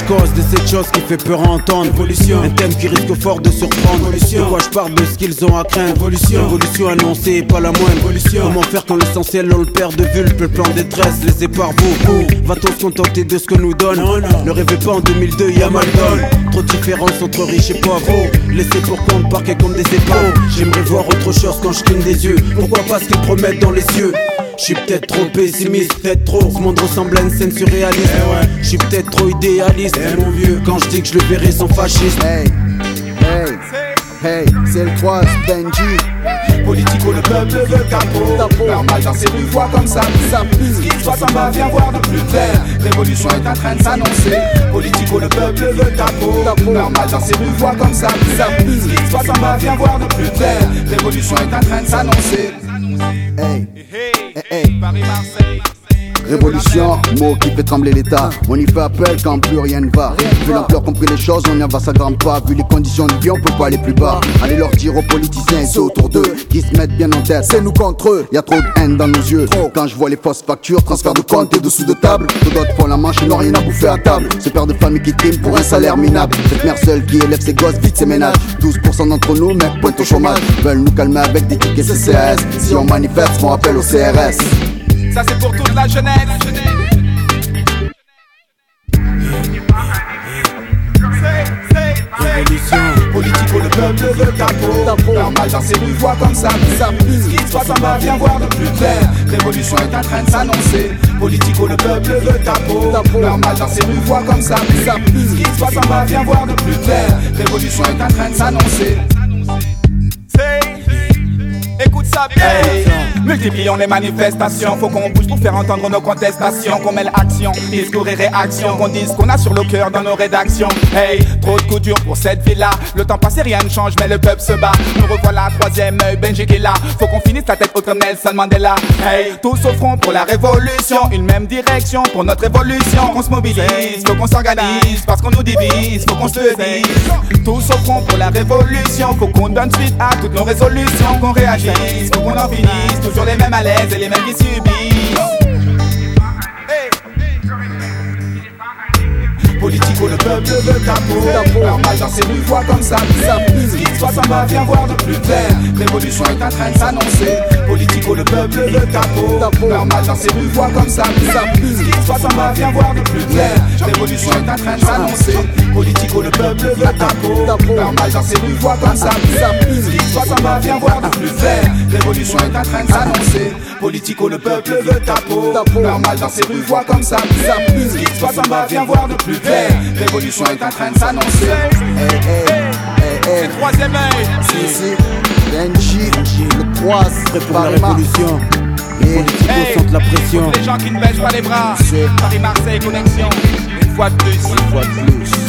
cause de cette chose qui fait peur à entendre. Évolution, un thème qui risque fort de surprendre. Évolution, de quoi je parle, de ce qu'ils ont à craindre. Évolution annoncée, pas la moindre. Comment faire quand l'essentiel on le perd de vue. Le plan détresse, les épars beaucoup. Va-t-on se contenter de ce que nous donne? Ne rêvez pas en 2002, y'a mal donne. Trop de différence entre riches et pauvres. Laissez pour compte, parquet comme des épaves. J'aimerais voir autre chose quand je cligne des yeux. Pourquoi pas ce qu'ils promettent dans les cieux? Je suis peut-être trop pessimiste, peut-être trop. Ce monde ressemble à une scène surréaliste. Je suis peut-être trop idéaliste, mon vieux, quand je dis que je le verrai sans fasciste. Hey, hey, hey, c'est le 3, Benji. Politico, le peuple veut capot. Normal dans ses rues, voit comme ça pue. Ce qui se passe en bas, viens voir de plus clair. Révolution est en train de s'annoncer. Politico, le peuple veut capot. Normal dans ses rues, voit comme ça pue. Ce qui se passe en bas, viens voir de plus clair. Révolution est en train de s'annoncer. Hey, hey, hey. Paris-Marseille. Révolution, mot qui fait trembler l'état. On y fait appel quand plus rien ne va. Vu l'ampleur compris les choses, on y va ça grimpe pas. Vu les conditions de vie, on peut pas aller plus bas. Allez leur dire aux politiciens et ceux autour d'eux qui se mettent bien en tête, c'est nous contre eux. Y'a trop de haine dans nos yeux. Quand je vois les fausses factures, transfert de compte et dessous de table. D'autres font la manche et n'ont rien à bouffer à table. Ce père de famille qui trime pour un salaire minable. Cette mère seule qui élève ses gosses, vite ses ménages. 12% d'entre nous, mecs, pointe au chômage. Veulent nous calmer avec des tickets CCAS. Si on manifeste, font appel au CRS. Ça c'est pour toute la jeunesse. Révolution, Politico, le peuple veut capot. Normal dans ses rues, voit comme ça pue. Ce qui se passe en bas, viens voir de plus clair. Révolution est en train de s'annoncer. Politico, le peuple veut capot. Normal dans ses rues, voit comme ça pue. Ce qui se passe en bas, viens voir de plus clair. Révolution est en train de s'annoncer. Écoute ça bien. Multiplions les manifestations. Faut qu'on bouge pour faire entendre nos contestations. Qu'on mêle action, discours et réaction. Qu'on dise qu'on a sur le cœur dans nos rédactions. Hey, trop de coups durs pour cette ville-là. Le temps passé, rien ne change, mais le peuple se bat. Nous revoilà, troisième œil, Benji qui est là. Faut qu'on finisse la tête haute comme Nelson Mandela. Hey, tous au front pour la révolution. Une même direction pour notre évolution. Qu'on se mobilise, faut qu'on s'organise. Parce qu'on nous divise, faut qu'on se le dise. Tous au front pour la révolution. Faut qu'on donne suite à toutes nos résolutions. Qu'on réagisse, faut qu'on en finisse. Toujours les mêmes à l'aise et les mêmes qui subissent. Politico, le peuple veut capot. Normal dans ses rues, voit comme ça pue. Ce qui se passe en bas, viens voir de plus clair. Révolution est en train de s'annoncer. Politico, le peuple veut capot. Normal dans ses rues, voit comme ça pue. Ce qui se passe en bas, viens voir de plus clair. Révolution est en train de s'annoncer. Politico, le peuple veut capot. Normal dans ses rues, voit comme ça pue. Ce qui se passe en bas, viens voir de plus clair. Révolution est en train de s'annoncer. Politico, le peuple veut capot. Normal dans ses rues, voit comme ça pue. Ce qui se passe en bas, viens voir de plus clair. Révolution est en train de s'annoncer. Hey, hey, hey, hey. C'est troisième œil. Si, Benji, le 3, prêt pour la révolution. Les politiques sentent la pression. Les gens qui ne baissent pas les bras. C'est Paris-Marseille connexion. Une fois de plus. une fois de plus.